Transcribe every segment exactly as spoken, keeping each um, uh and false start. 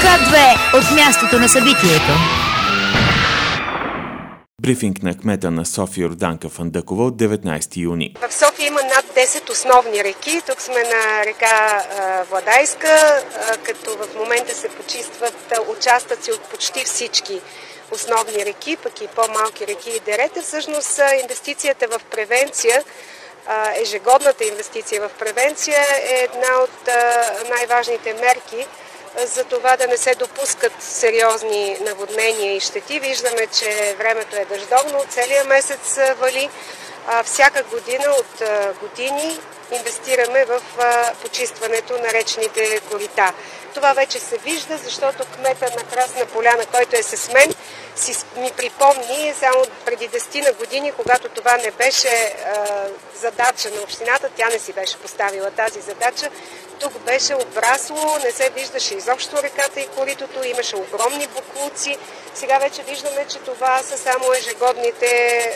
К две от мястото на събитието. Брифинг на кмета на София Йорданка Фандъкова от деветнайсети юни. В София има над десет основни реки. Тук сме на река Владайска, като в момента се почистват участъци от почти всички основни реки, пък и по-малки реки и дерета. Всъщност инвестицията в превенция, ежегодната инвестиция в превенция е една от най-важните мерки за това да не се допускат сериозни наводнения и щети. Виждаме, че времето е дъждовно, целият месец вали. Всяка година от години инвестираме в почистването на речните корита. Това вече се вижда, защото кмета на Красна поляна, който е с мен, си ми припомни само преди десетина години, когато това не беше задача на общината, тя не си беше поставила тази задача. Тук беше обрасло, не се виждаше изобщо реката и коритото, имаше огромни боклуци. Сега вече виждаме, че това са само ежегодните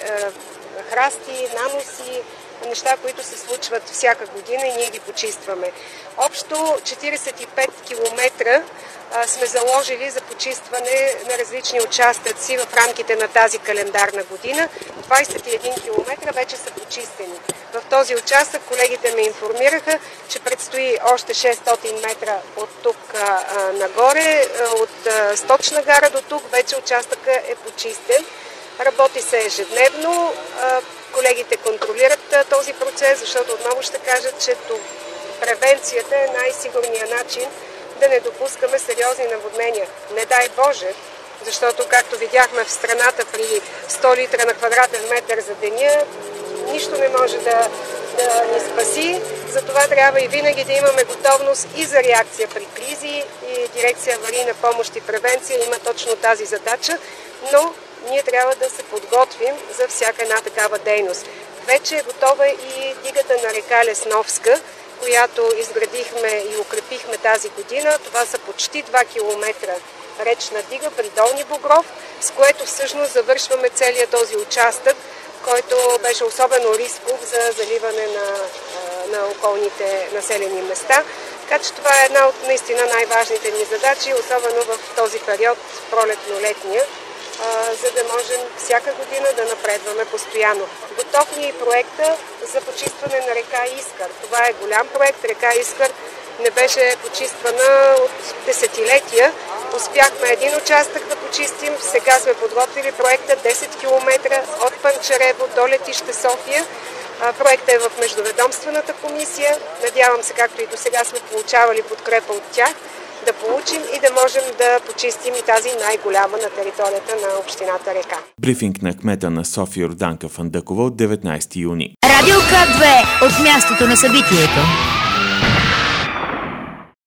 храсти, наноси, неща, които се случват всяка година и ние ги почистваме. Общо четирийсет и пет километра а, сме заложили за почистване на различни участъци в рамките на тази календарна година. двайсет и един километра вече са почистени. В този участък колегите ме информираха, че предстои още шестстотин метра от тук а, а, нагоре. От а, Сточна гара до тук вече участъка е почистен. Работи се ежедневно. А, колегите контролират а, този процес, защото отново ще кажа, че превенцията е най-сигурният начин да не допускаме сериозни наводнения. Не дай Боже, защото, както видяхме в страната при сто литра на квадратен метър за деня, нищо не може да, да ни спаси. Затова трябва и винаги да имаме готовност и за реакция при кризи, и дирекция аварийна помощ и превенция има точно тази задача, но ние трябва да се подготвим за всяка една такава дейност. Вече е готова и дигата на река Лесновска, която изградихме и укрепихме тази година. Това са почти два километра речна дига при Долни Богров, с което всъщност завършваме целият този участък, който беше особено рисков за заливане на, на околните населени места. Така че това е една от наистина най-важните ни задачи, особено в този период, пролетно-летния, за да можем всяка година да напредваме постоянно. Готов ни е проекта за почистване на река Искър. Това е голям проект. Река Искър не беше почиствана от десетилетия. Успяхме един участък да почистим. Сега сме подготвили проекта десет километра от Панчарево до летище София. Проектът е в Междуведомствената комисия. Надявам се, както и до сега сме получавали подкрепа от тях, да получим и да можем да почистим и тази най-голяма на територията на общината река. Брифинг на кмета на София Йорданка Фандъкова от деветнайсети юни. Радио К две от мястото на събитието.